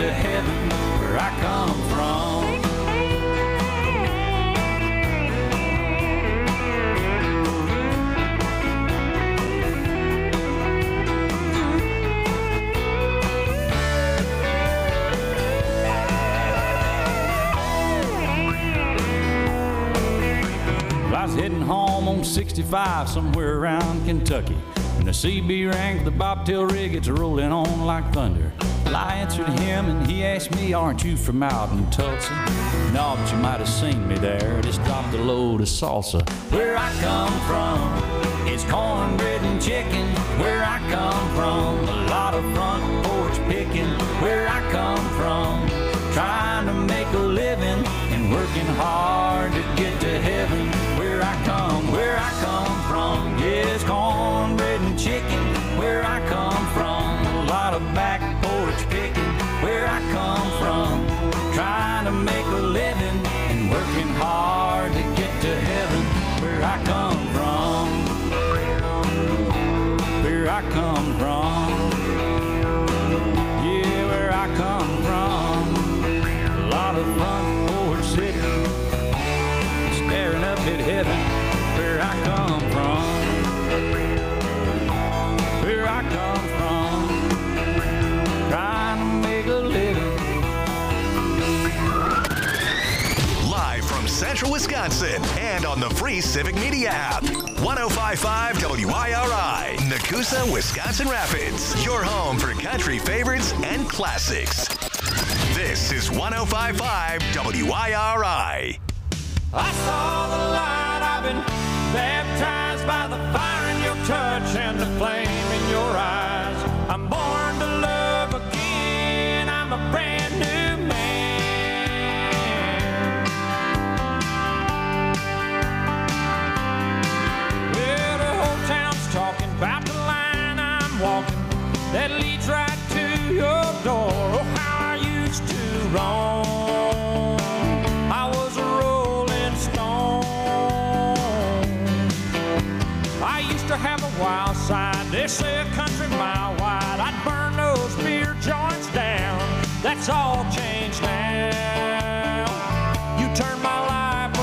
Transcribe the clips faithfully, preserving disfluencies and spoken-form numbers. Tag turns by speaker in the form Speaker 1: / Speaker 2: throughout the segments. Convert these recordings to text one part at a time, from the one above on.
Speaker 1: to heaven where I come from. I was heading home on sixty-five somewhere around Kentucky when the C B rang for the bobtail rig. It's rolling on like thunder. Well, I answered him and he asked me, aren't you from out in Tulsa? No, but you might have seen me there. Just dropped a load of salsa. Where I come from, it's cornbread and chicken. Where I come from, a lot of front porch picking. Where I come from, trying to make a living and working hard to get to heaven. Where I come, where I come from, yes, cornbread and chicken. Where I come from, a lot of back porch picking. Where I come from, trying to make a living and working hard to get to heaven. Where I come from, where I come from, yeah, where I come from, a lot of front porch sitting, staring up at heaven. Where I come from, where I come from, trying to make a living.
Speaker 2: Live from Central Wisconsin and on the free Civic Media app. one oh five point five W I R I, Nakusa, Wisconsin Rapids. Your home for country favorites and classics. This is one oh five point five W I R I.
Speaker 1: I saw the light, I've been baptized by the fire in your touch and the flame in your eyes. I'm born to love again, I'm a brand new man. Well, the whole town's talking about the line I'm walking that leads right to your door. Oh, how I used to roam. I was a rolling stone. I used to have a wild side, they say a country mile wide. I'd burn those beer joints down. That's all changed now. You turned my life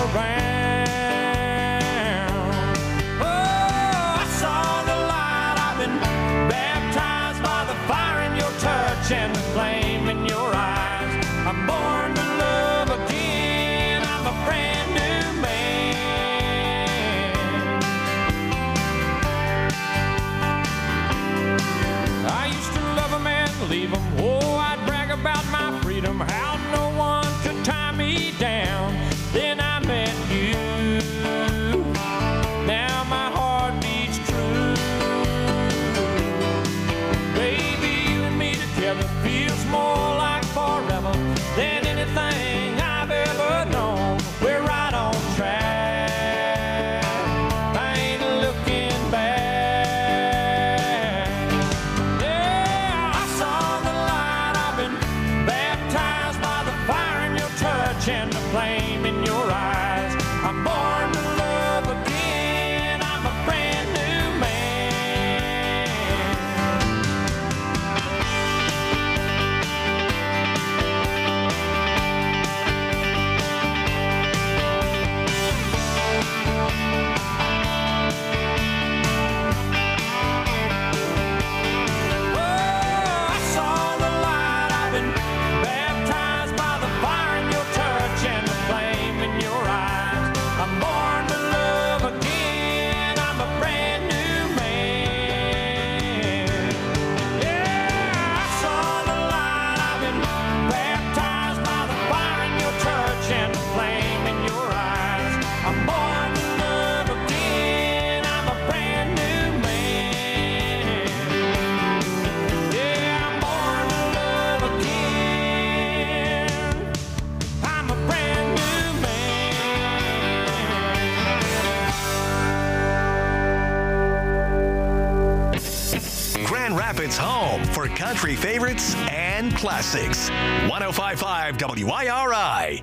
Speaker 1: around. Oh, I saw the light, I've been baptized by the fire in your touch and the flame in your eyes. I'm born to love again, I'm a brand new man. I used to love a man, leave him. Oh, I'd brag about my freedom, how no one could tie me down. Then I met you. Now my heart beats true. Baby, you and me together feels more like forever than anything I've ever known. We're right on track, I ain't looking back. Yeah, I saw the light, I've been baptized by the fire in your touch and the flame in your eyes. I'm born to love again, I'm a brand new man. Oh, I saw the light, I've been baptized by the fire in your touch and the flame in your eyes. I'm born to love again, I'm a brand new man. Yeah, I saw the light, I've been baptized by the fire in your touch and the flame in your eyes. I'm born to love again, I'm a brand new man. Yeah, I'm born to love again, I'm a brand new man.
Speaker 2: Grand Rapids home for country favorites and classics. one oh five point five W I R I.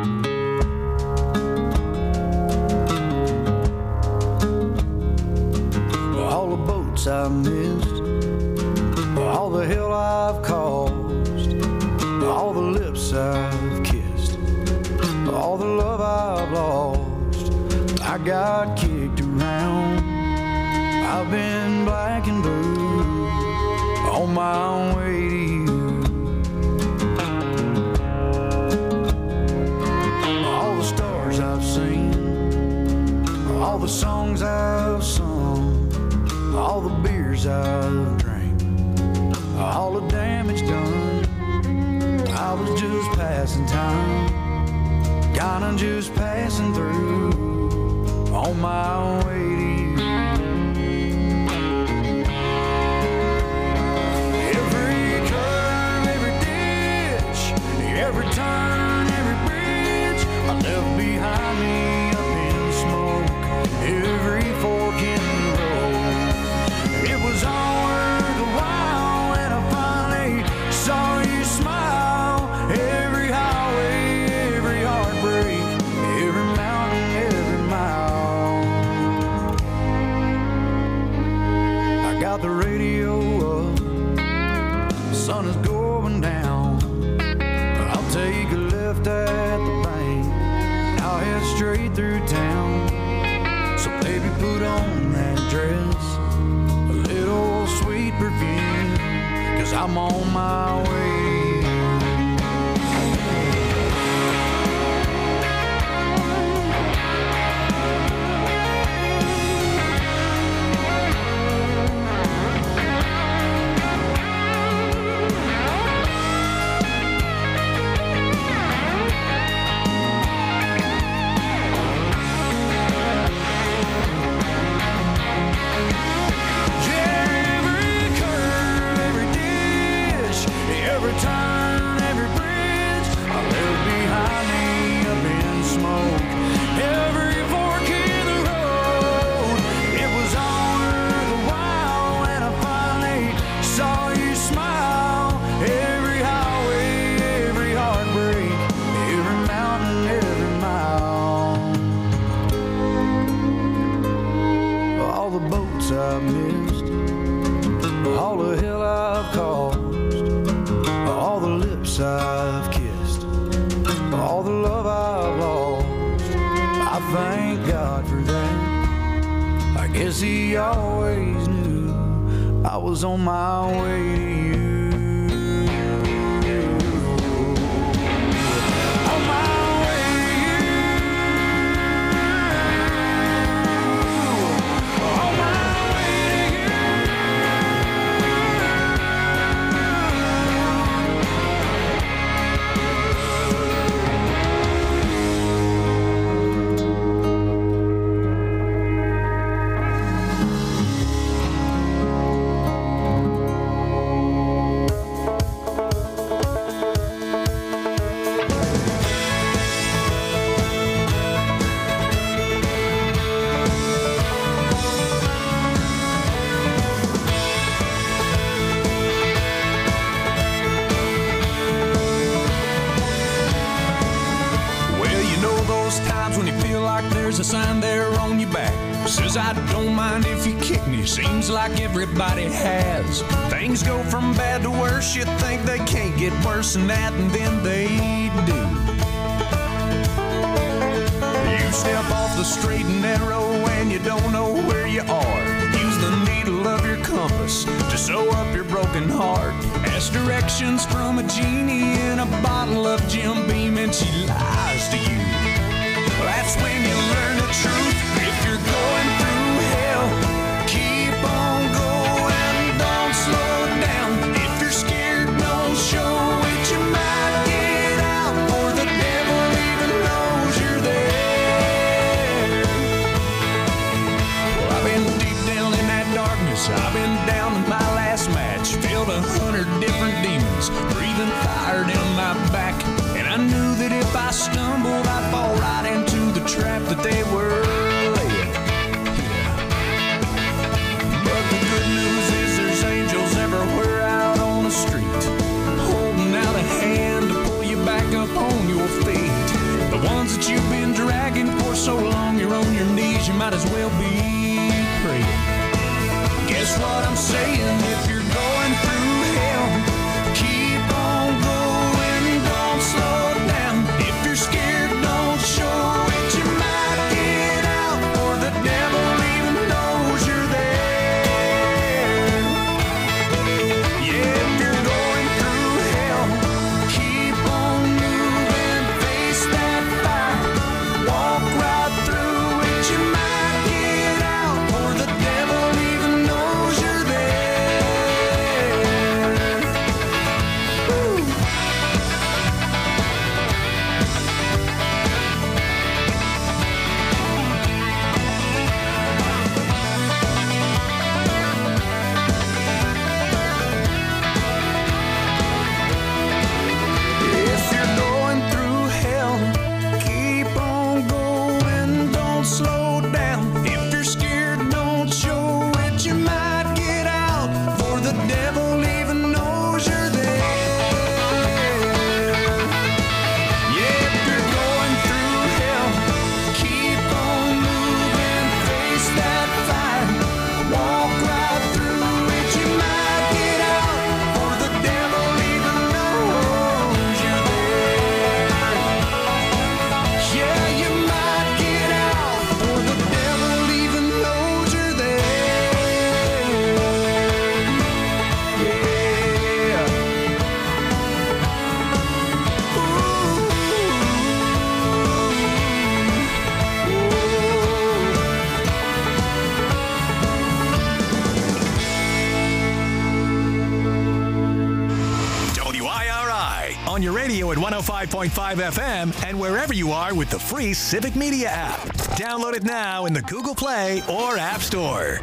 Speaker 3: All the boats I missed, all the hell I've caused, all the lips I've kissed, all the love I've lost. I got kicked around, I've been black and blue on my way to you. All the stars I've seen, all the songs I've sung, all the beers I've drank, all the damage done. I was just passing time, kinda just passing through on my way to you. Every curve, every ditch, every turn, every bridge I left behind me up in smoke. Every fork in the road, it was all worth a while when I finally saw you smile. Every highway, every heartbreak, every mountain, every mile. I got the radio up, the sun is going down. I'll take a left at the bank, and I'll head straight through town. So baby, put on that dress, a little sweet perfume, 'cause I'm on my way. Every turn, every bridge I left behind me up in smoke. Every fork in the road, it was all worth a while when I finally saw you smile. Every highway, every heartbreak, every mountain, every mile. All the boats I've missed, all the hell I've caused, all the lips I've kissed, all the love I've lost. I thank God for that. I guess He always knew I was on my way to you. On my way to you. On my way to you.
Speaker 4: There's a sign there on your back, says I don't mind if you kick me. Seems like everybody has. Things go from bad to worse. You think they can't get worse than that, and then they do. You step off the straight and narrow and you don't know where you are. Use the needle of your compass to sew up your broken heart. Ask directions from a genie in a bottle of Jim Beam, and she lies to you. That's when you learn the truth. If you're going through hell, keep on going, don't slow down. If you're scared, don't show it. You might get out, or the devil even knows you're there. Well, I've been deep down in that darkness. I've been down to my last match. Filled a hundred different demons, breathing fire down my back. And I knew that if I stumbled, I'd fall right into the trap that they were laying. Yeah. But the good news is there's angels everywhere out on the street, holding out a hand to pull you back up on your feet. The ones that you've been dragging for so long, you're on your knees, you might as well be praying. Guess what I'm saying? If you're going through hell, keep on going,
Speaker 2: on your radio at one oh five point five F M, and wherever you are with the free Civic Media app. Download it now in the Google Play or App Store.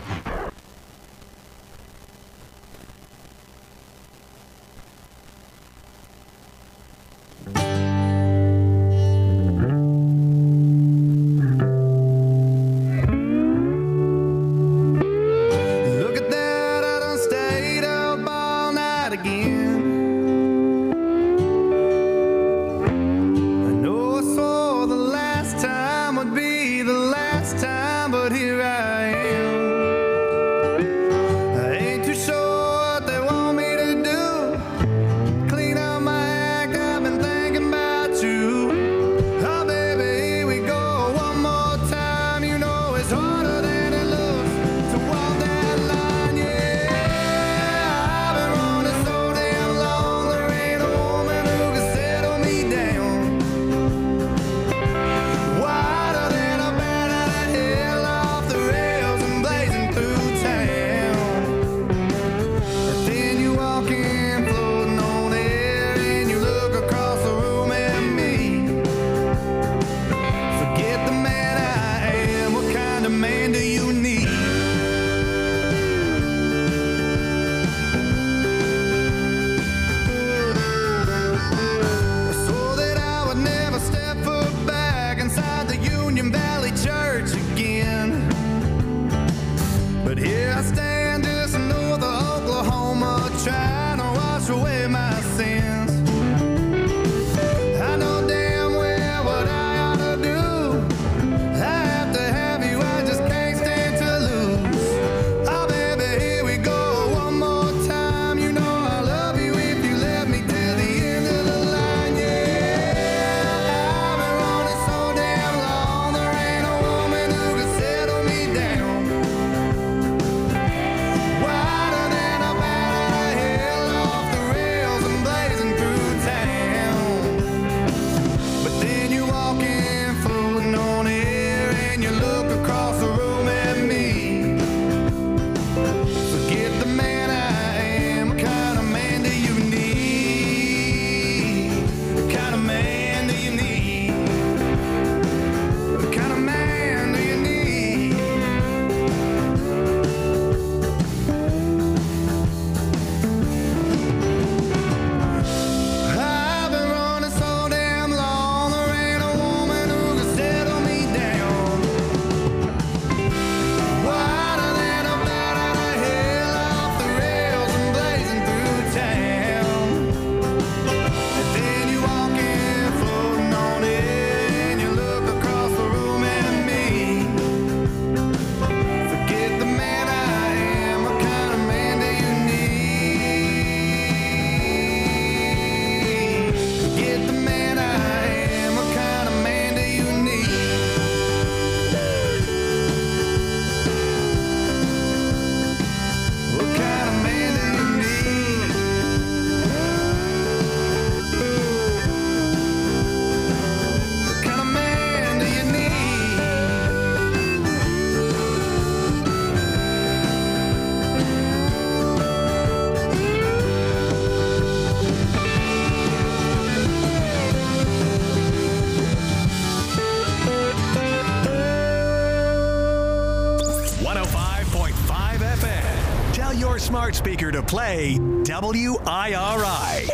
Speaker 2: Smart speaker to play W I R I.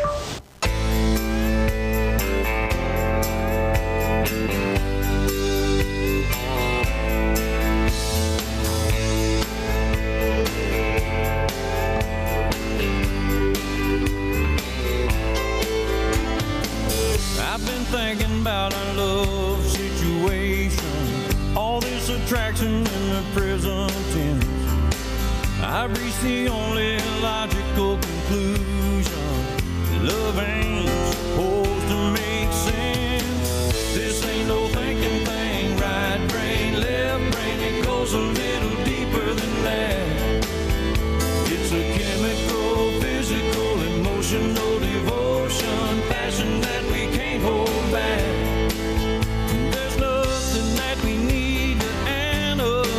Speaker 1: I've been thinking about our love situation, all this attraction in the present tense. I've reached the only logical conclusion. Love ain't supposed to make sense. This ain't no thinking thing. Right brain, left brain, it goes a little deeper than that. It's a chemical, physical, emotional devotion, passion that we can't hold back. There's nothing that we need to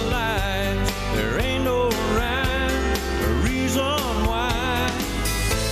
Speaker 1: analyze. There ain't no right or reason why.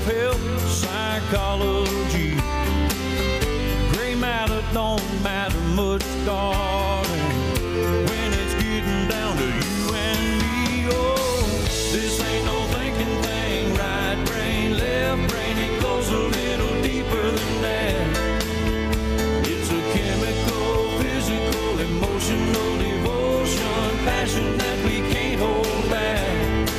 Speaker 1: self-help, psychology. Gray matter don't matter much, darling, when it's getting down to you and me. Oh, this ain't no thinking thing, right brain, left brain, it goes a little deeper than that. It's a chemical, physical, emotional devotion, passion that we can't hold back.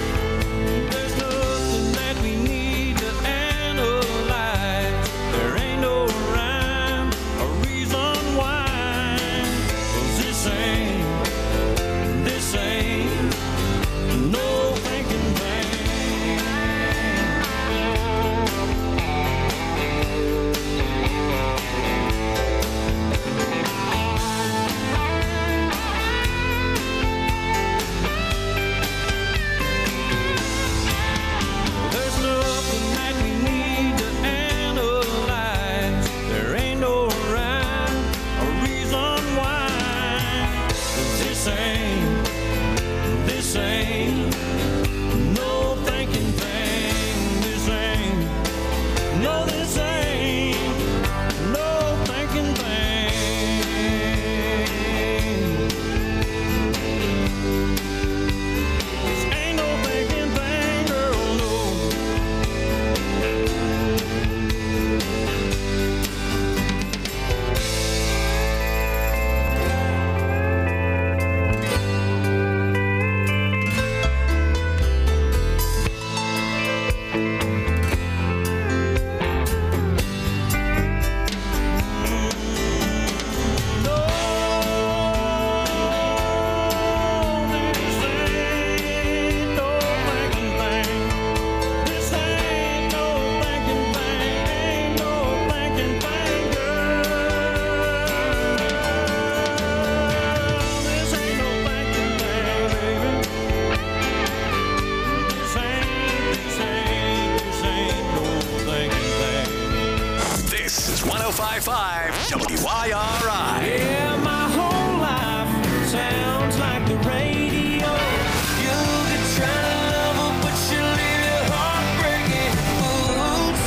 Speaker 2: W I R I.
Speaker 1: Yeah, my whole life sounds like the radio. You'll be trying to love her, but she'll leave your heart breaking. Ooh,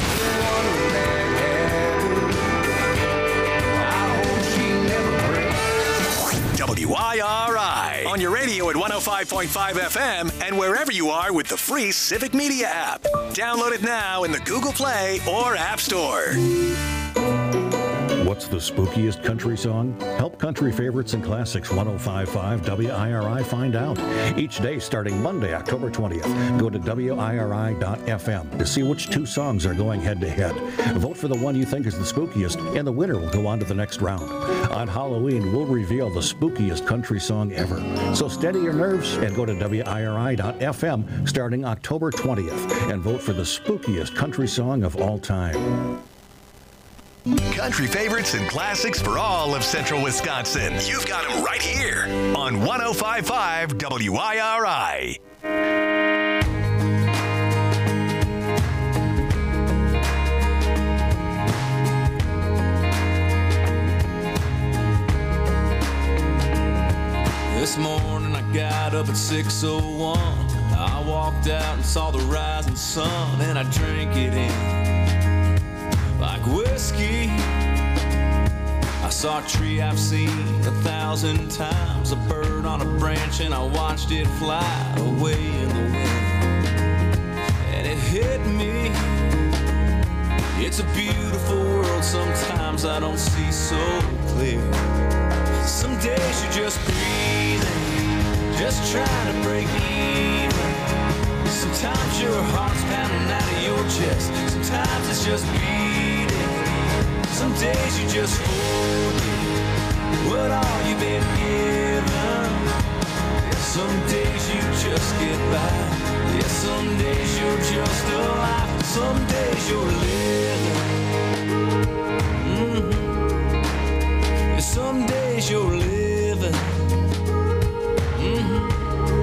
Speaker 1: I hope she never breaks.
Speaker 2: W I R I. On your radio at one oh five point five F M and wherever you are with the free Civic Media app. Download it now in the Google Play or App Store.
Speaker 5: What's the spookiest country song? Help country favorites and classics one oh five point five W I R I find out. Each day starting Monday, October twentieth. Go to W I R I dot F M to see which two songs are going head to head. Vote for the one you think is the spookiest, and the winner will go on to the next round. On Halloween, we'll reveal the spookiest country song ever. So steady your nerves and go to W I R I dot F M starting October twentieth and vote for the spookiest country song of all time.
Speaker 2: Country favorites and classics for all of Central Wisconsin. You've got them right here on one oh five point five W I R I.
Speaker 4: This morning I got up at six oh one. I walked out and saw the rising sun, and I drank it in like whiskey. I saw a tree I've seen a thousand times, a bird on a branch, and I watched it fly away in the wind. And it hit me, it's a beautiful world, sometimes I don't see so clear. Some days you're just breathing, just trying to break even. Sometimes your heart's pounding out of your chest, sometimes it's just beating. Some days you just forget what all you've been given. Some days you just get by. Yeah, some days you're just alive. Some days you're living. Mm-hmm. Yeah, some days you're living. Mm-hmm.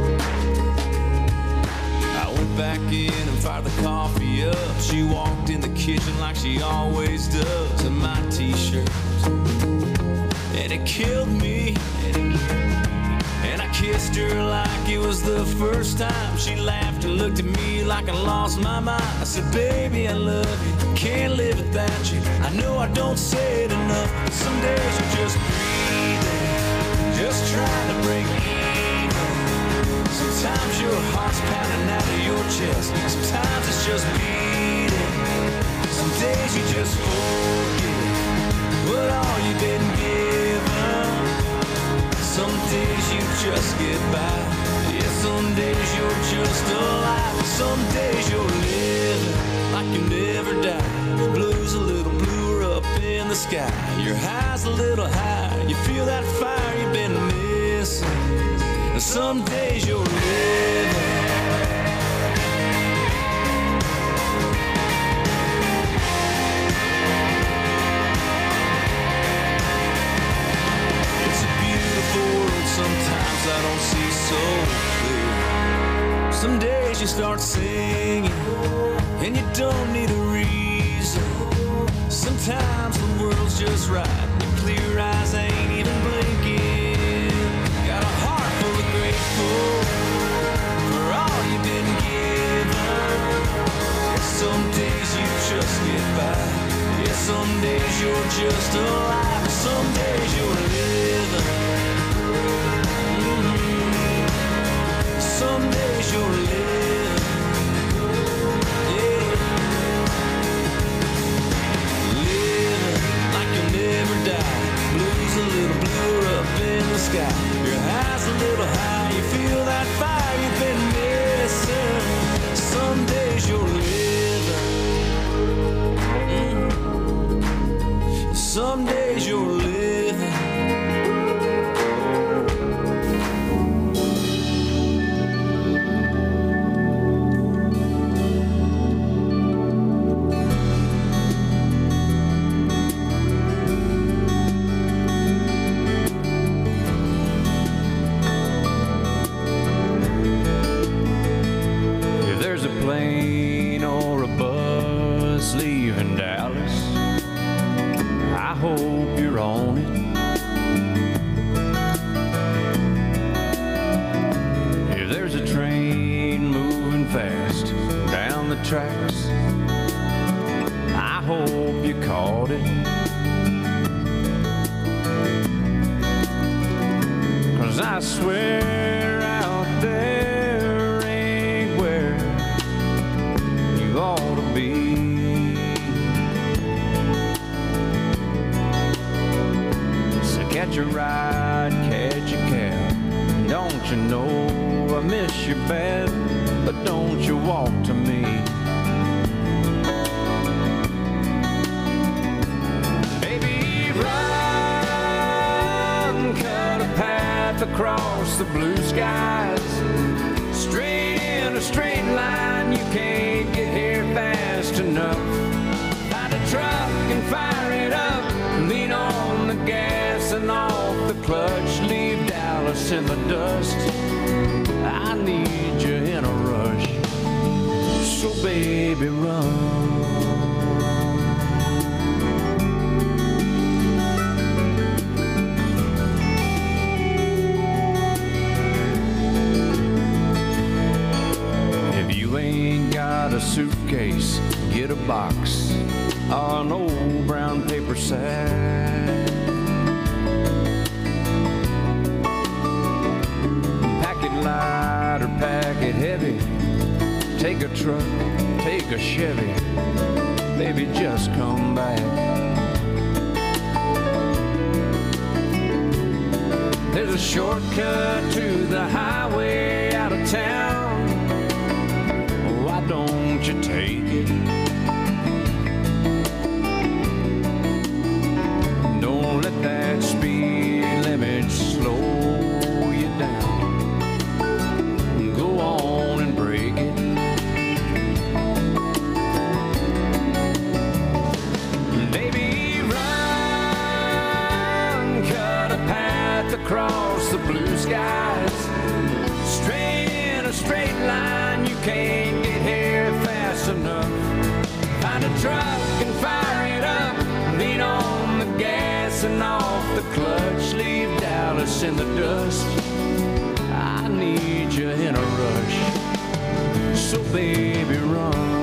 Speaker 4: I went back in and fired the coffee up. She walked in the kitchen like she always does in my t-shirt, and it killed me. And I
Speaker 1: I kissed her like it was the first time. She laughed and looked at me like I lost my mind. I said, baby, I love you, can't live without you. I know I don't say it enough, but some days you're just breathing, just trying to break even. Sometimes your heart's pounding out of your chest, sometimes it's just beating. Some days you just forget what all you've been given. Some days you just get by. Yeah, some days you're just alive. Some days you're living like you never die. The blue's a little bluer up in the sky. Your high's a little higher. You feel that fire you've been missing. And some days you're living. Sometimes I don't see so clear. Some days you start singing and you don't need a reason. Sometimes the world's just right. Your clear eyes ain't even blinking. Got a heart full of grateful for all you've been given. Some days you just get by. Yeah, some days you're just alive. Some days you're living. Some days you're living, yeah. Living like you'll never die. Blue's a little bluer up in the sky. Your high's a little high. You feel that fire you've been missing. Some days you're living. Mm. Some days you're living. Tracks. I hope you caught it, 'cause I swear out there ain't where you ought to be. So catch a ride, catch a cab. Don't you know I miss you bad, but don't you walk to me. Across the blue skies, straight in a straight line. You can't get here fast enough. Find a truck and fire it up. Lean on the gas and off the clutch. Leave Dallas in the dust. I need you in a rush. So baby, run. A suitcase, get a box or an old brown paper sack. Pack it light or pack it heavy. Take a truck, take a Chevy. Baby, just come back. There's a shortcut to the highway out of town. Why don't you take it? Don't let that speed limit slow you down. Go on and break it. Baby, run, cut a path across the blue skies. Straight in a straight line, you can't get here fast enough. Find a truck and fire it up. Lean on the gas and off the clutch. Leave Dallas in the dust. you in a rush. So baby, run.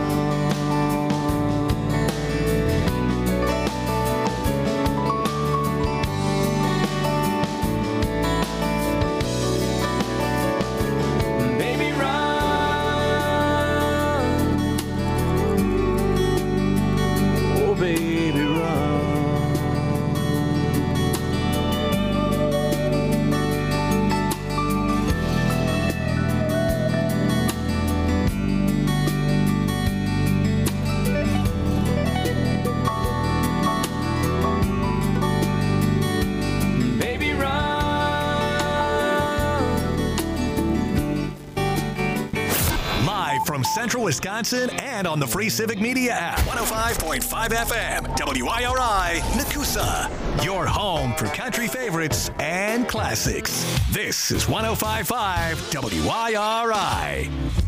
Speaker 2: Central Wisconsin and on the free Civic Media app. one oh five point five F M, W I R I, Nakusa. Your home for country favorites and classics. This is one oh five point five W I R I.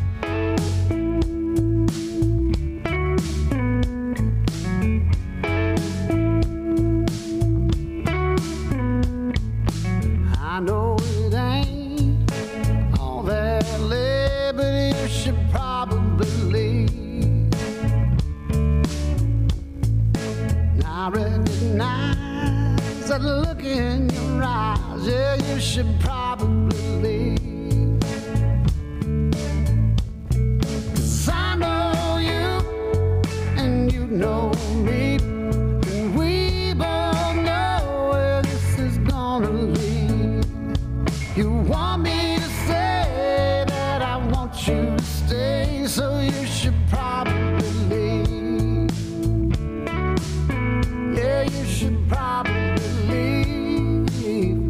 Speaker 6: I know it ain't all that lit, but you should probably leave. I recognize that look in your eyes, yeah, you should probably leave. 'Cause I know you, and you know me, and we both know where this is gonna lead. You want me to say that I want you to stay, so you should probably leave. Yeah, you should probably leave.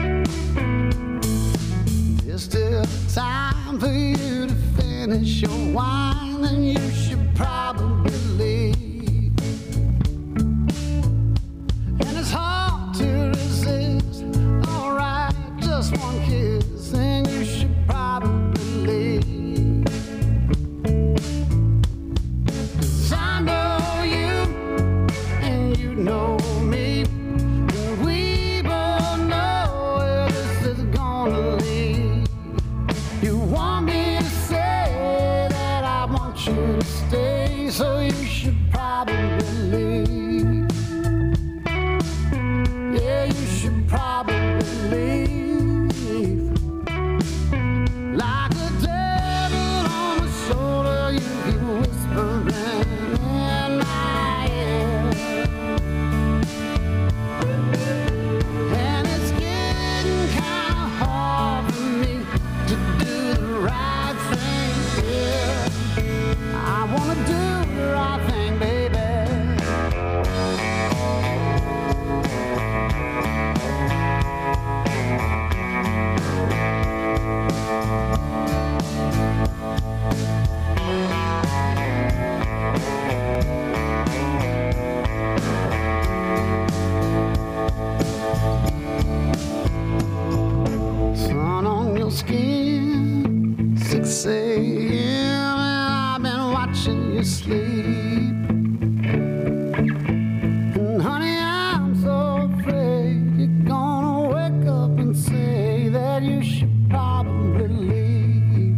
Speaker 6: There's still time for you to finish your wine, and you should probably leave. And it's hard to resist. Alright, just one kiss, and you should probably leave. 'Cause I know you, and you know me, and we both know where this is gonna lead. You want me to say that I want you to stay, so you should probably leave. Yeah, you should probably leave. Like a devil on my shoulder, you keep whispering in my ear. And it's getting kinda hard for me to do the right thing here. I wanna do the right thing, baby. Sun on your skin, six a.m. and I've been watching you sleep. And honey, I'm so afraid you're gonna wake up and say that you should probably leave.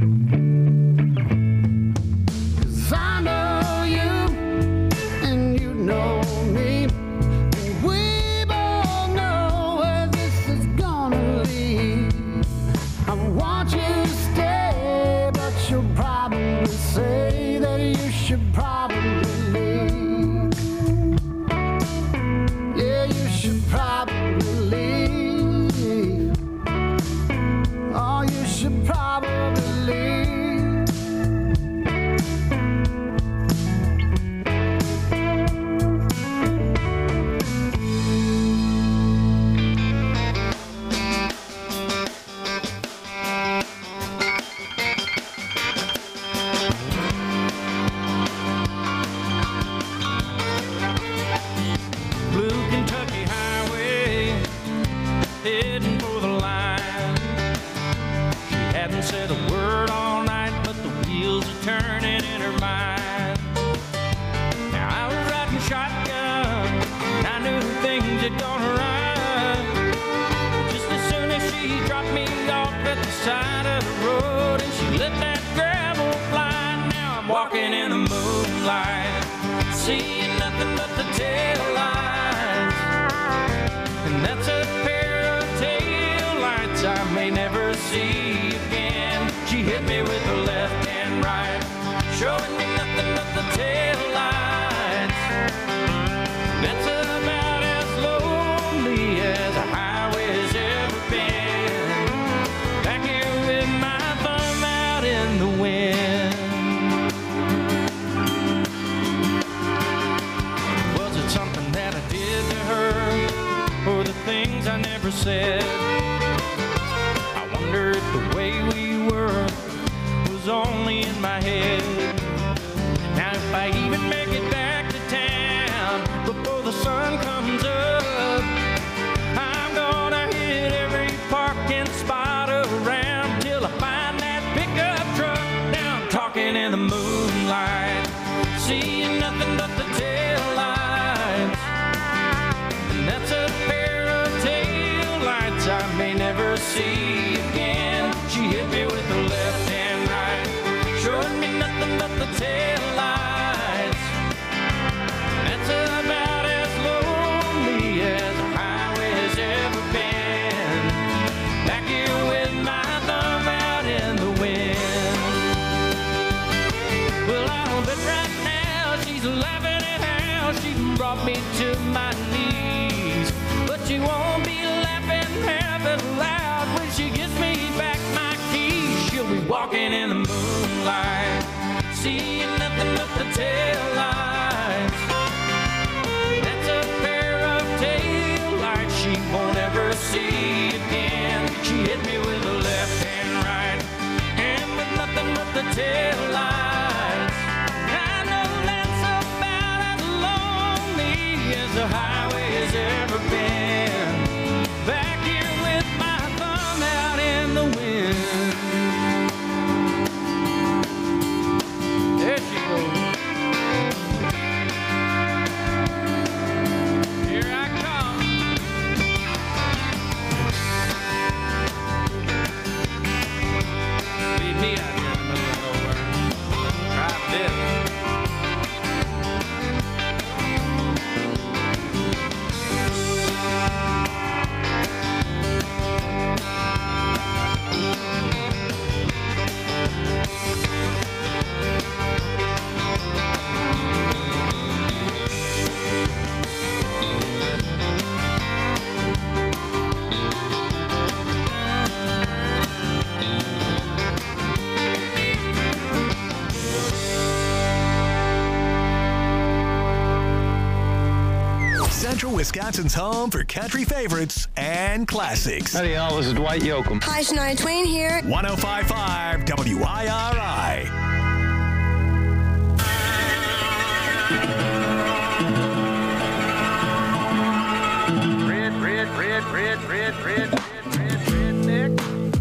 Speaker 6: 'Cause I know you, and you know me, and we both know where this is gonna lead. I want you to stay, but you'll probably say that you should probably leave. Yeah, you should probably leave. Oh, you should probably leave.
Speaker 1: Blue Kentucky Highway, heading for the line. She hadn't said a word all night, but the wheels are turning in her mind. Now I was riding shotgun, and I knew things had gone right. Just as soon as she dropped me off at the side of the road, road and she let that gravel fly. Now I'm walking in the moonlight, seeing nothing but the tail lights. And that's a pair of tail lights I may never see again. She hit me with her left and right, showing me nothing but the tail lights. That's about as lonely as a highway's ever been. Back here with my thumb out in the wind. Was it something that I did to her, or the things I never said? I wonder if the way we were was only in my head. Now if I even make it back to town before the sun comes up, I'm gonna hit every parking spot around till I find that pickup truck. Now I'm talking in the moonlight, seeing nothing but the tail lights. And that's a pair of tail lights I may never see again. She hit me with her left hand right, showing me nothing but the tail lights. That's about as lonely as a highway's ever been. Back here with my thumb out in the wind. Well, I'll bet right now she's laughing at how she brought me to my knees. But she won't be laughing half as loud when she gives me back my keys. She'll be walking in the moonlight, seeing nothing but the tail lights. That's a pair of tail lights she won't ever see again. She hit me with her left and right, and with nothing but the tail lights. I know that's about as lonely as the highway has ever been. Back here with my thumb out in the wind. There she goes. Here I come. Leave me out here in the middle of nowhere. Try this.
Speaker 2: Central Wisconsin's home for country favorites and classics.
Speaker 7: Howdy, y'all. This is Dwight Yoakam.
Speaker 8: Hi, Shania Twain here.
Speaker 2: one oh five point five W I R I.
Speaker 3: Red, red, red, red, red, red, red, red, neck.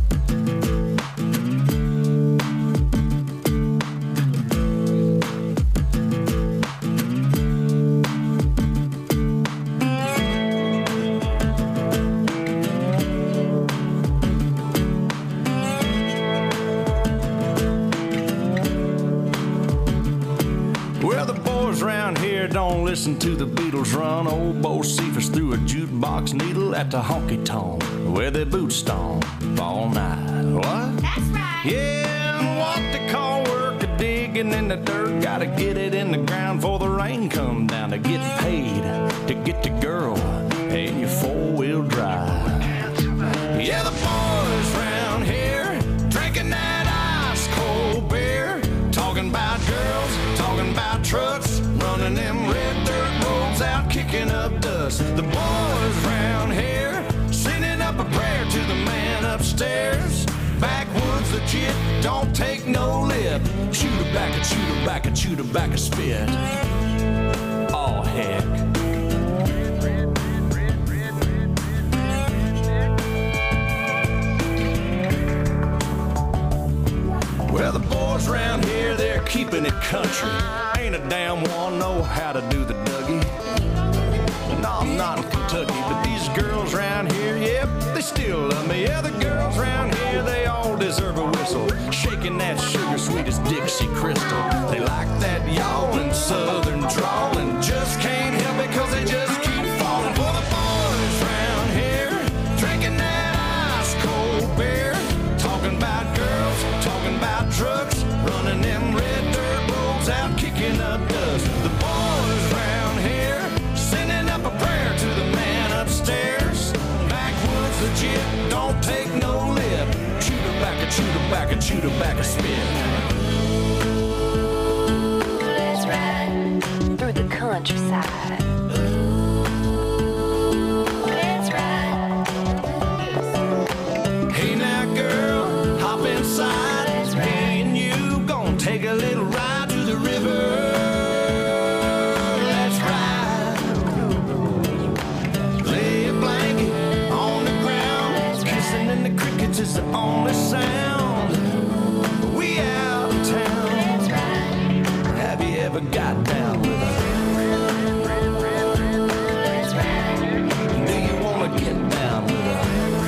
Speaker 1: Well, the boys around here don't listen to the Beatles run. Old Bo Cephas threw a jukebox needle at the honky-tonk where they boot stomp all night. What?
Speaker 8: That's right.
Speaker 1: Yeah, and what they call work a digging in the dirt. Gotta get it in the ground before the rain come down to get paid to get the girl in your four-wheel drive. Yeah, the boys around here drinking that ice cold beer, talking about girls, talking about trucks, running them red dirt roads out, kicking up dust. The boys around here sending up a prayer to the man upstairs. Backwoods legit, don't take no lip. Shoot her back and shoot her back and shoot her back a spit. Oh heck. Well, the boys around here, they're keeping it country. Ain't a damn one know how to do the Dougie.
Speaker 3: No, I'm not in Kentucky, but these girls around here, yep, they still love me. Yeah, the girls around here, they all deserve a whistle. Shaking that sugar sweet as Dixie Crystal. They like that yawling southern drawl and just can't help it cause they just keep falling for the boys around here. Drinking that ice cold beer. Talking about girls, talking about trucks. Running them red dirt roads out, kicking up dust. The boys around here sending up a prayer to the man upstairs. Backwoods legit, don't take no lip. Chew tobacco, chew tobacco, chew tobacco, spit.
Speaker 7: Let's ride through the countryside. Let's ride.
Speaker 3: Hey now girl, hop inside. Me and you gonna take a little ride to the river. Let's ride. Lay a blanket on the ground. Kissing in the crickets is the only sound. We out of town. Have you ever got down with her? Do you wanna get down with her?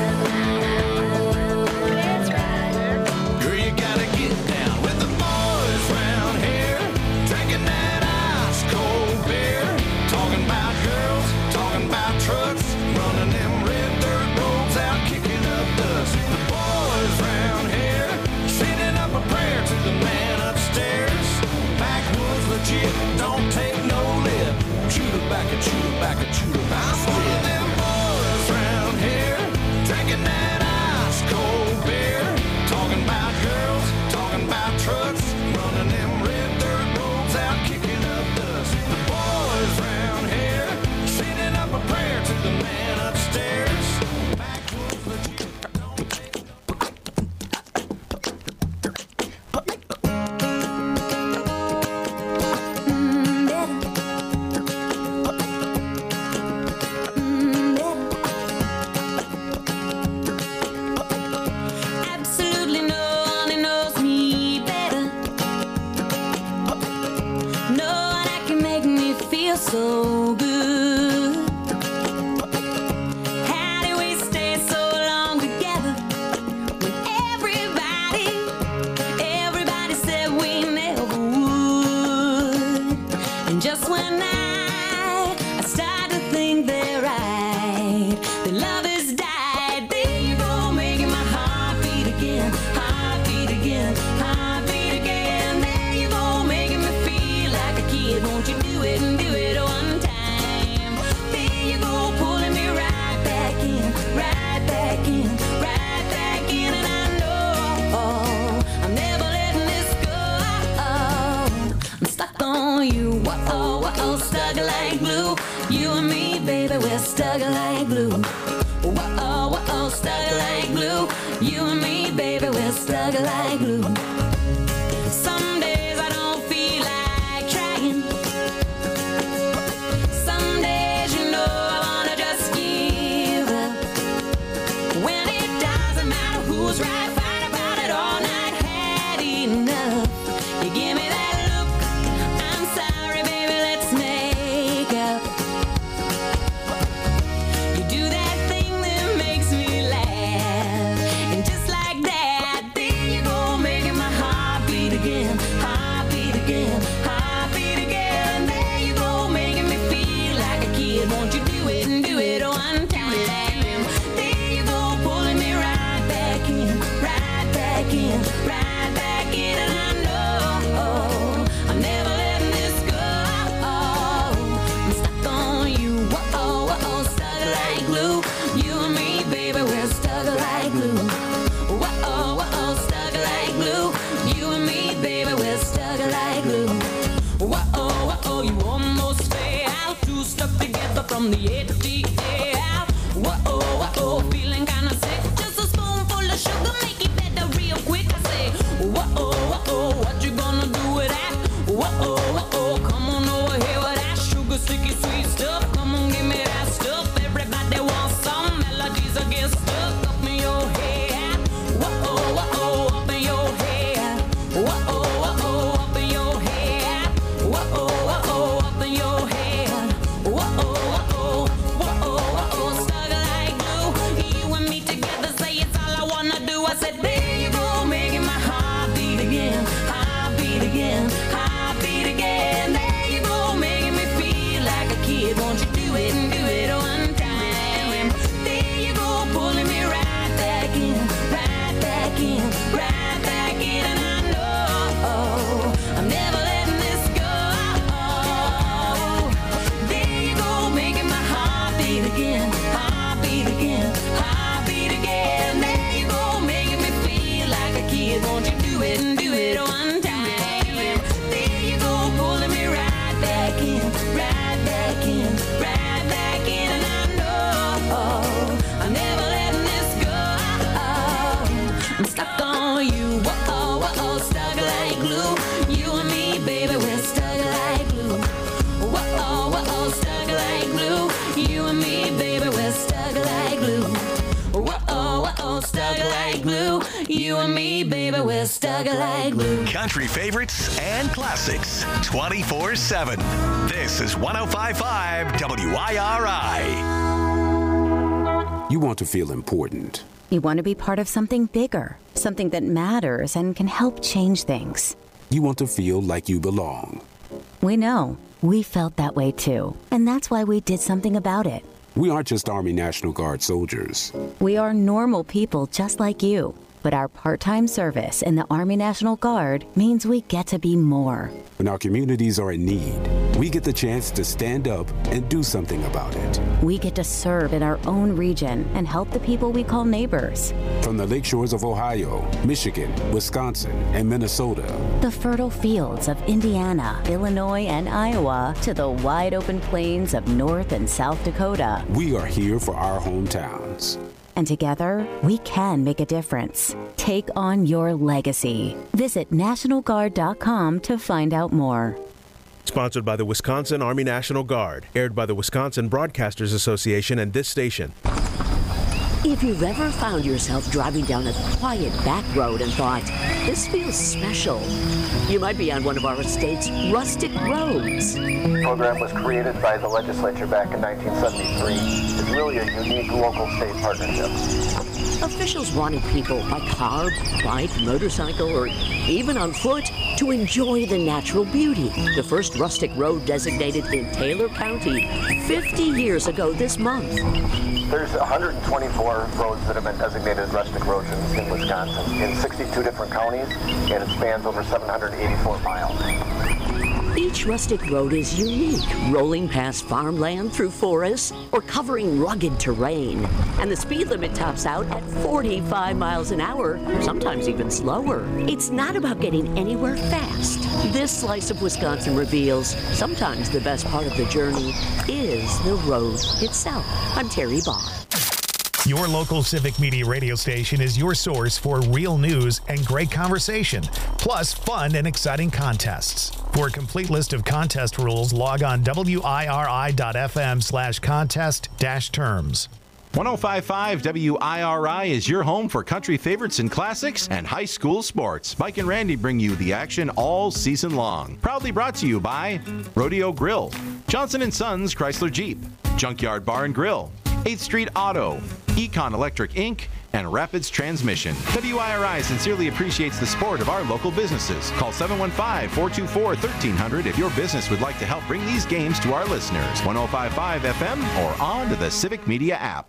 Speaker 3: Girl, you gotta get down with the boys round here. Drinking that ice cold beer. Talking about girls, talking about trucks. Running them red dirt roads out, kicking up dust. The boys round here sending up a prayer to the man upstairs. Backwoods legit, don't take no lip. Chew tobacco, chew tobacco, chew tobacco. I'm one of them boys round here. Drinking that ice cold beer. Talking about girls, talking about trucks. Running them red dirt roads out, kicking up dust. The boys round here sending up a prayer to the man upstairs. Backwoods legit, don't take
Speaker 8: Absolutely no one knows me better. No one that can make me feel so good. How do we stay so long together when everybody, everybody said we never would? And just when I, I start to think they're right, the love has died. There you go, making my heart beat again, heart beat again, heart beat again. There you go, making me feel like a kid. Won't you do it and do it one time? There you go, pulling me right back in, right back in, right back in. And I know I'm never letting this go. I'm stuck on you, whoa, whoa, stuck like glue. You and me, baby, we're stuck like glue. Whoa, whoa, stuck like glue. You and me, baby, we're stuck like glue. Some days I don't feel like trying. Some days, you know, I wanna just give up. When it doesn't matter who's right, fight about it all night. Had enough. You give me that look. I'm sorry, baby, let's make up. You do that thing that makes me laugh. And just like that, there you go, making my heart beat again, heart beat again, heart beat again. There you go, making me feel like a kid. Won't you do it and do it one time? There you go, pulling me right back in, right back in, right back in. And I know I'm never letting this go. I'm stuck on you, whoa, whoa, stuck like glue. You and me, baby, we're stuck like glue. Whoa, whoa, stuck like glue. You and me, baby, we're stuck like glue. Whoa, whoa, you almost fell. Two stuck together from the A to the A. Whoa, whoa, feeling kinda sick. Just a spoonful of sugar, make it better real quick. I say, whoa, whoa, what you gonna do with that? Whoa, whoa, come on over here with that sugar, sticky, sweet stuff. Come on, give me that stuff. Everybody wants some melodies again stuck up in your head. Whoa, whoa, up in your head. Whoa, whoa, up in your head. Whoa, whoa, up in your head. Whoa, whoa, we're stuck like glue.
Speaker 2: Country favorites and classics twenty-four seven. This is one oh five point five W I R I.
Speaker 9: You want to feel important.
Speaker 10: You want to be part of something bigger, something that matters and can help change things.
Speaker 9: You want to feel like you belong.
Speaker 10: We know. We felt that way too. And that's why we did something about it.
Speaker 9: We aren't just Army National Guard soldiers.
Speaker 10: We are normal people just like you. But our part-time service in the Army National Guard means we get to be more.
Speaker 9: When our communities are in need, we get the chance to stand up and do something about it.
Speaker 10: We get to serve in our own region and help the people we call neighbors.
Speaker 9: From the lake shores of Ohio, Michigan, Wisconsin, and Minnesota.
Speaker 10: The fertile fields of Indiana, Illinois, and Iowa to the wide open plains of North and South Dakota.
Speaker 9: We are here for our hometowns.
Speaker 10: And together, we can make a difference. Take on your legacy. Visit National Guard dot com to find out more.
Speaker 11: Sponsored by the Wisconsin Army National Guard. Aired by the Wisconsin Broadcasters Association and this station.
Speaker 12: If you've ever found yourself driving down a quiet back road and thought, this feels special, you might be on one of our state's rustic roads.
Speaker 13: The program was created by the legislature back in nineteen seventy-three. It's really a unique local-state partnership.
Speaker 12: Officials wanted people by car, bike, motorcycle, or even on foot to enjoy the natural beauty. The first rustic road designated in Taylor County fifty years ago this month.
Speaker 13: There's one hundred twenty-four roads that have been designated rustic roads in, in Wisconsin in sixty-two different counties, and it spans over seven hundred eighty-four miles.
Speaker 12: Each rustic road is unique, rolling past farmland through forests or covering rugged terrain. And the speed limit tops out at forty-five miles an hour, sometimes even slower. It's not about getting anywhere fast. This slice of Wisconsin reveals sometimes the best part of the journey is the road itself. I'm Terry Barr.
Speaker 14: Your local Civic Media radio station is your source for real news and great conversation, plus fun and exciting contests. For a complete list of contest rules, log on W I R I dot F M slash contest dash terms.
Speaker 15: one oh five point five W I R I is your home for country favorites and classics and high school sports. Mike and Randy bring you the action all season long. Proudly brought to you by Rodeo Grill, Johnson and Sons Chrysler Jeep, Junkyard Bar and Grill, eighth Street Auto, Econ Electric Incorporated, and Rapids Transmission. W I R I sincerely appreciates the support of our local businesses. Call seven one five, four two four, one three zero zero if your business would like to help bring these games to our listeners. one oh five point five F M or on to the Civic Media app.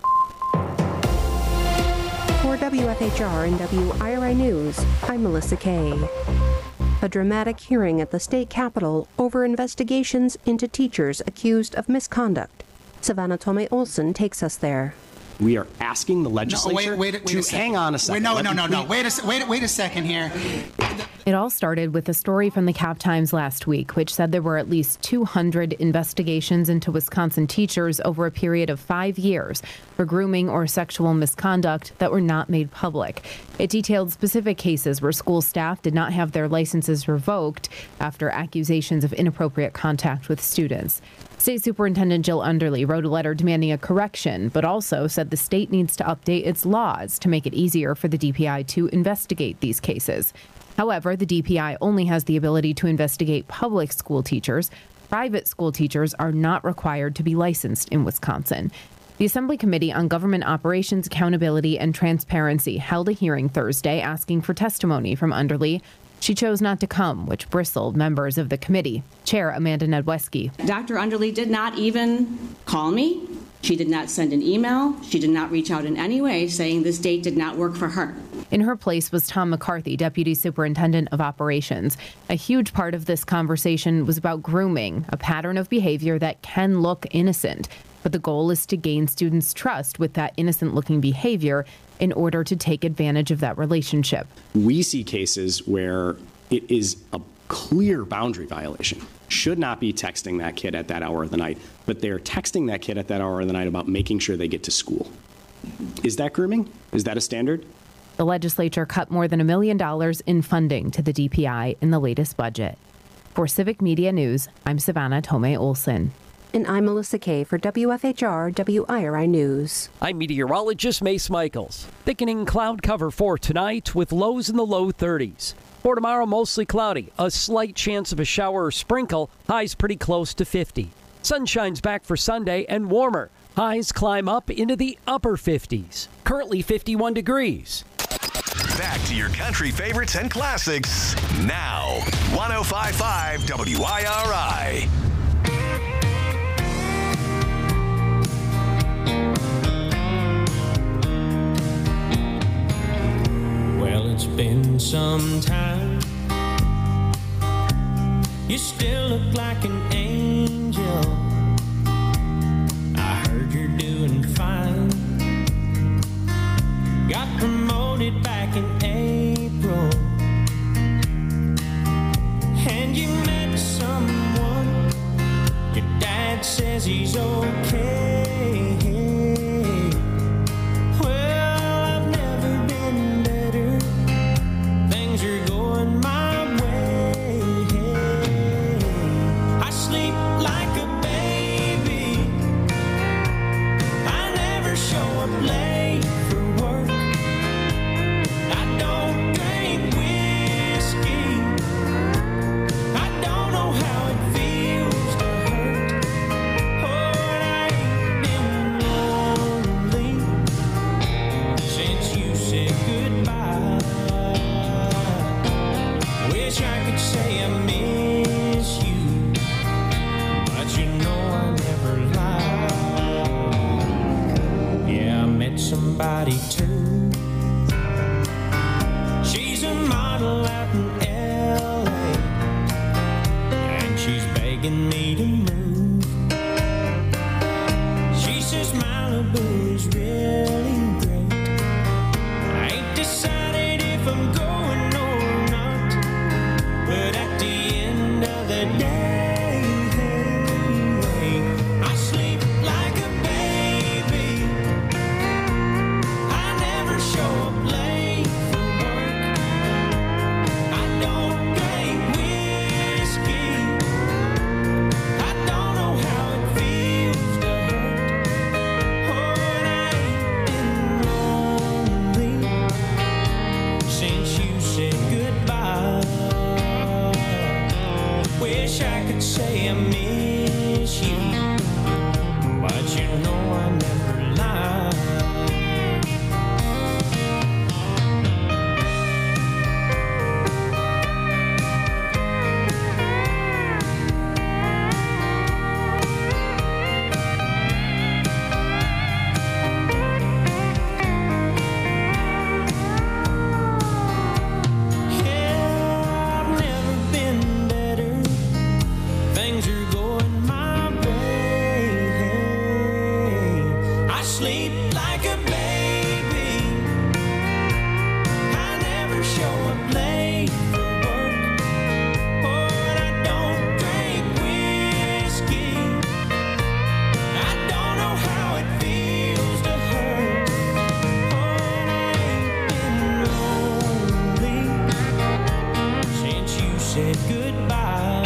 Speaker 16: For W F H R and W I R I News, I'm Melissa Kay. A dramatic hearing at the state capitol over investigations into teachers accused of misconduct. Savannah Tomei Olson takes us there.
Speaker 17: We are asking the legislature
Speaker 18: no, wait, wait, wait
Speaker 17: to hang on a second.
Speaker 18: Wait, no,
Speaker 17: Let
Speaker 18: no,
Speaker 17: me
Speaker 18: no, no.
Speaker 17: please-
Speaker 18: Wait a, wait, wait a second here.
Speaker 19: It all started with a story from the Cap Times last week, which said there were at least two hundred investigations into Wisconsin teachers over a period of five years for grooming or sexual misconduct that were not made public. It detailed specific cases where school staff did not have their licenses revoked after accusations of inappropriate contact with students. State Superintendent Jill Underly wrote a letter demanding a correction, but also said the state needs to update its laws to make it easier for the D P I to investigate these cases. However, the D P I only has the ability to investigate public school teachers. Private school teachers are not required to be licensed in Wisconsin. The Assembly Committee on Government Operations, Accountability, and Transparency held a hearing Thursday asking for testimony from Underly. She chose not to come, which bristled members of the committee. Chair Amanda Nedweski.
Speaker 20: Doctor Underly did not even call me. She did not send an email. She did not reach out in any way saying this date did not work for her.
Speaker 19: In her place was Tom McCarthy, Deputy Superintendent of Operations. A huge part of this conversation was about grooming, a pattern of behavior that can look innocent. But the goal is to gain students' trust with that innocent-looking behavior in order to take advantage of that relationship.
Speaker 17: We see cases where it is a clear boundary violation. Should not be texting that kid at that hour of the night, but they're texting that kid at that hour of the night about making sure they get to school. Is that grooming? Is that a standard?
Speaker 19: The legislature cut more than a million dollars in funding to the D P I in the latest budget. For Civic Media News, I'm Savannah Tomei Olson.
Speaker 16: And I'm Melissa Kay for W F H R W I R I News.
Speaker 18: I'm meteorologist Mace Michaels. Thickening cloud cover for tonight with lows in the low thirties. For tomorrow, mostly cloudy. A slight chance of a shower or sprinkle. Highs pretty close to fifty. Sunshine's back for Sunday and warmer. Highs climb up into the upper fifties. Currently fifty-one degrees.
Speaker 2: Back to your country favorites and classics now. one oh five point five W I R I.
Speaker 4: Well, it's been some time. You still look like an angel. I heard you're doing fine. Got promoted back in April. And you met someone. Your dad says he's okay. Well, I've never been better. Things are going my way. I sleep like a baby. I never show up late for work. I don't drink whiskey. I don't know how it feels to hurt. Oh, and I ain't been lonely since you said goodbye. Wish I could say I miss you, but you know I never lie. Yeah, I met somebody too. She's a model out in L A, and she's begging me to move. She says Malibu is really great. I ain't decided if I'm going or not, but at the end of the day, I sleep like a baby. I never show up late for work. I don't drink whiskey. I don't know how it feels to hurt. Oh, and I ain't been lonely since you said goodbye. Wish I could say I miss you, but you know I never lie. Yeah, I've never been better. Things are going my way. I sleep like a baby. I never show up late for work. Oh, and I don't drink whiskey. I don't know how it feels to hurt. Oh, and I ain't been lonely since you said goodbye.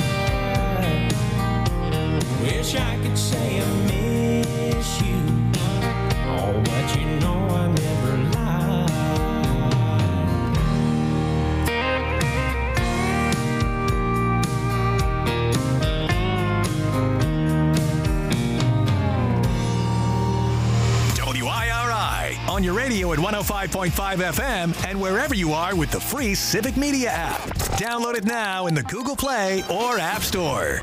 Speaker 4: Wish I could say I miss you. Oh, but you know I never lie.
Speaker 2: W I R I on your radio at one oh five point five F M and wherever you are with the free Civic Media app. Download it now in the Google Play or App Store.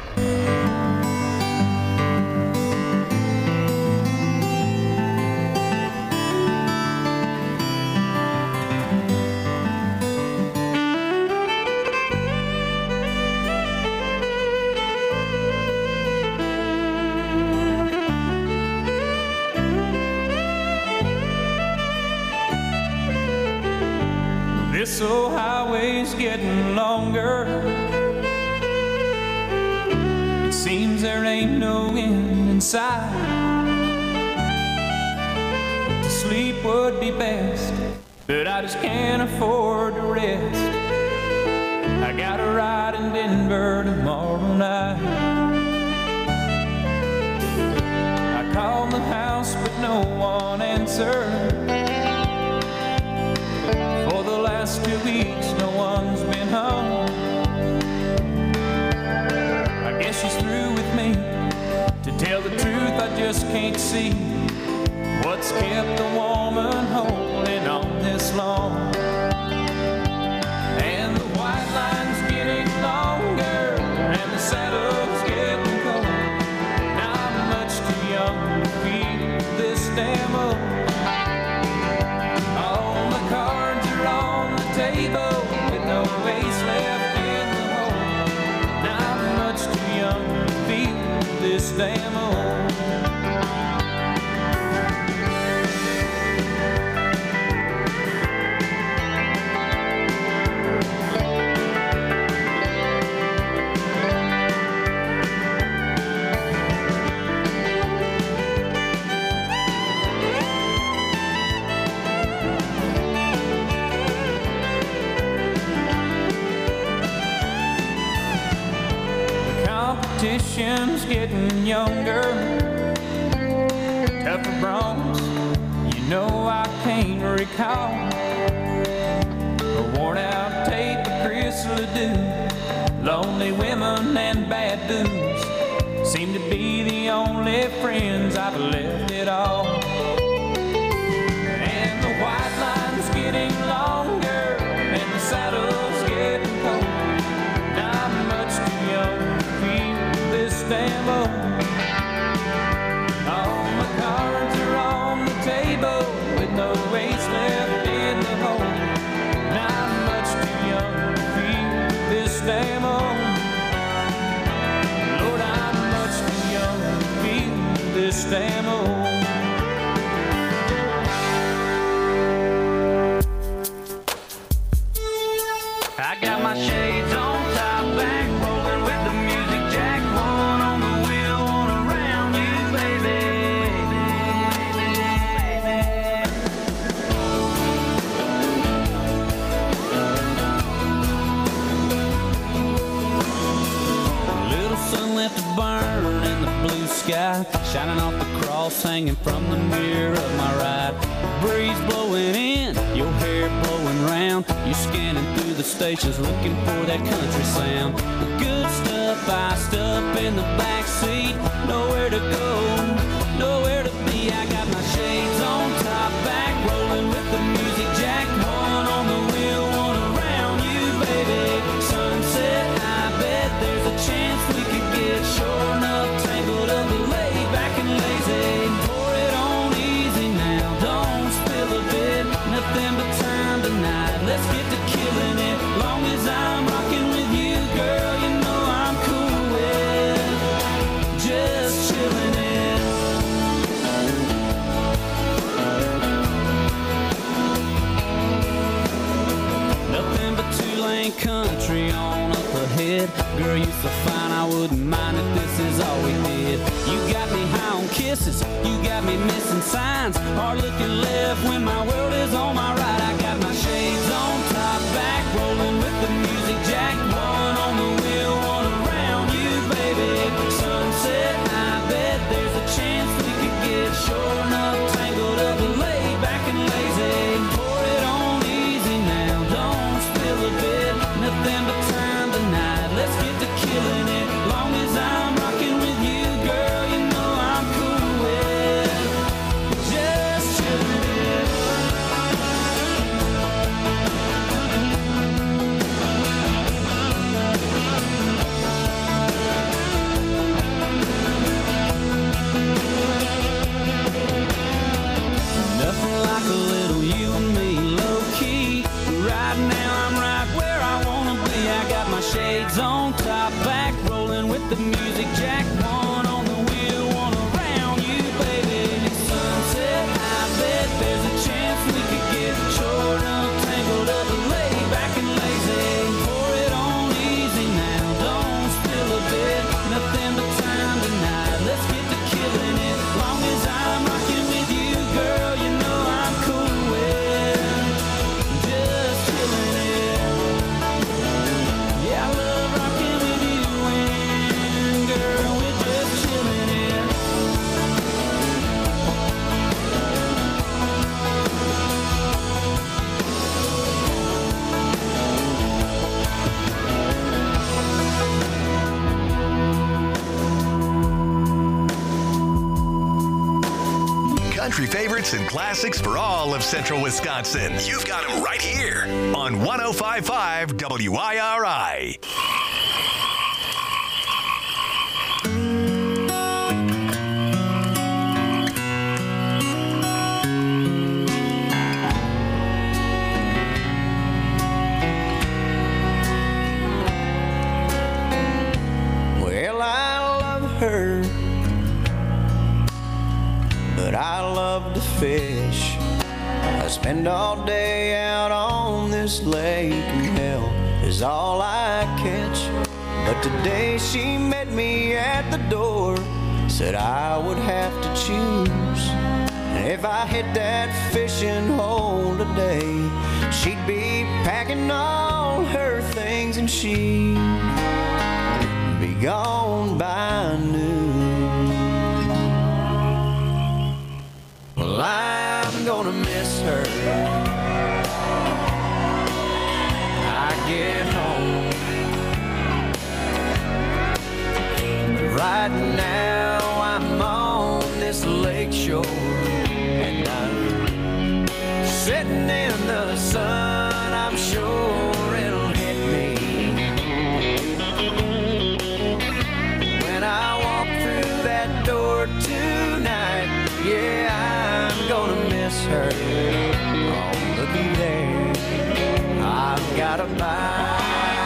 Speaker 3: This old highway's getting longer. It seems there ain't no end in sight. To sleep would be best, but I just can't afford to rest. I got a ride in Denver tomorrow night.
Speaker 1: answer. For the last two weeks, no one's been home. I guess she's through with me. To tell the truth, I just can't see what's kept a woman holding on this long. And the white line's getting longer, and the saddle's getting cold. Now I'm much too young to feel this damn old. All the cards are on the table with no ace left in the hole. Now I'm much too young to feel this damn old. Competition's getting younger, tougher bronze, you know I can't recall. A worn out tape of Chris Ledoux, lonely women and bad dudes seem to be the only friends I've left at all. And the white line's getting longer, and the saddle's getting cold. Now I'm much too young to feel this damn old. All my cards are on the table with no ace left in the hole. Now I'm much too young to feel this damn old. Lord, I'm much too young to feel this damn old. I got my shades on, top back, rolling with the music jack, one on the wheel, one around you, baby. Little sun left to burn in the blue sky, shining off the cross hanging from the mirror of my ride. Breeze blowing in, your hair blowing round, you scanning through the stations looking for that country sound. The good stuff iced up in the back seat, nowhere to go, nowhere to be. I got my shades on, top back, rolling with the music jack, one on the wheel, one around you, baby. Sunset, I bet there's a chance we could get sure enough tangled up, lay back and lazy. Pour it on easy now, don't spill a bit, nothing but time tonight. Let's get to killing it, long as I'm rocking with you, girl, you know I'm cool with just chilling it. Nothing but two-lane country on up ahead. Girl, you so fine, I wouldn't mind if this is all we did. You got me high on kisses, you got me missing signs, hard looking left when my world is on my right. I got my shades on, top back, rolling with the music jack, one on the wheel, one around you, baby. Sunset, I bet there's a chance we could get sure enough tangled up, lay back and lazy. Pour it on easy now, don't spill a bit, nothing but time tonight. Let's get to killing it, long as I'm rocking with you, girl, you know I'm cool with just chilling it. Nothing like a little you and me, low key. Right now I'm right where I wanna be. I got my shades on, top back, rolling with the music jack, one on the wheel, one around you, baby. Sunset, I bet there's a chance we could get short up, tangled up, lay back and lazy. Pour it on easy now, don't spill a bit, nothing but time tonight. Let's get to killing it, long as I'm rocking with you, girl, you know I'm cool with just chilling it. Yeah, I love rocking with you, and girl, we're just
Speaker 2: country favorites and classics for all of central Wisconsin. You've got them right here on one oh five point five W I R I.
Speaker 3: Well, I love her, but I love to fish. I spend all day out on this lake, and hell is all I catch. But today she met me at the door, said I would have to choose. And if I hit that fishing hole today, she'd be packing all her things and she'd be gone by noon. Well, I'm gonna miss her. I get home. Right now I'm on this lake shore, and I'm sitting in the sun. I'm sure it'll hit me when I walk through that door tonight. Yeah, I'm gonna miss her. Oh, looky there, I've got a bite.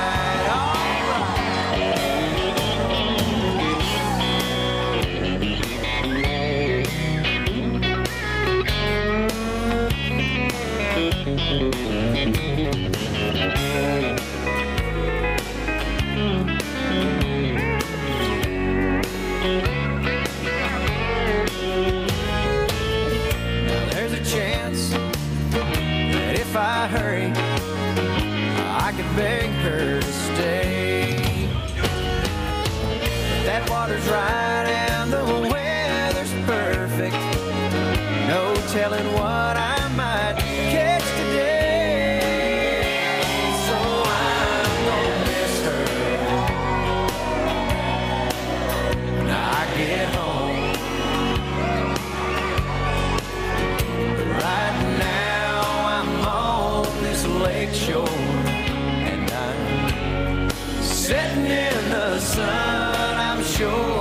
Speaker 3: If I hurry, I could beg her to stay. But that water's right and the weather's perfect. No telling what I might catch today. So I'm gonna miss her when I get home. But right now I'm on this lake shore, and I'm sitting in the sun. I'm sure